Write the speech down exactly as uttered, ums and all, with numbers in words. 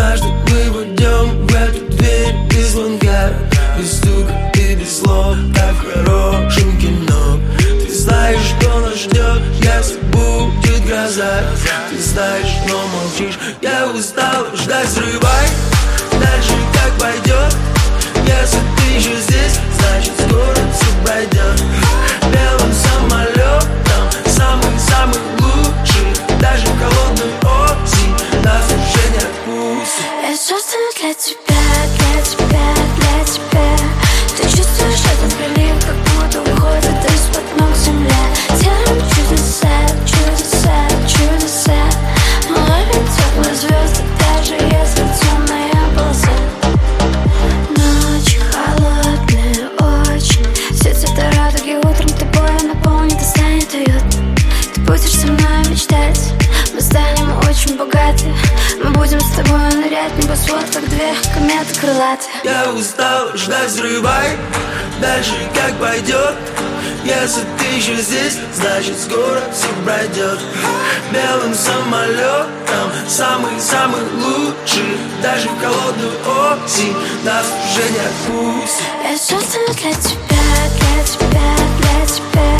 Однажды мы войдем в эту дверь без звонка, без стука и без слов, как в хорошем кино. Ты знаешь, что нас ждет, если будет гроза. Ты знаешь, но молчишь, я устал ждать, взрывай. Дальше как пойдет, если ты еще здесь, значит скоро все пройдет. Белым самолетом, самый-самый лучший, даже в холодную осень нас уже не отпустит. Я создана для тебя, для тебя, для тебя. Ты чувствуешь этот прилив, как будто уходит из-под ног земля. Делаем чудеса, чудеса, чудеса. Мы ловим теплые звезды, даже если темная полоса. Ночь холодная очень, все цвета радуги утром тобой наполнит и станет уют. Ты будешь со мной мечтать, мы станем очень богаты. Мы будем с тобой нырять в небосвод, как две кометы крылатые. Я устал ждать, взрывай. Дальше как пойдет, если ты еще здесь, значит скоро все пройдет. Белым самолетом, самый-самый лучший, даже в холодную осень нас уже не отпустит. Я создана для тебя, для тебя, для тебя.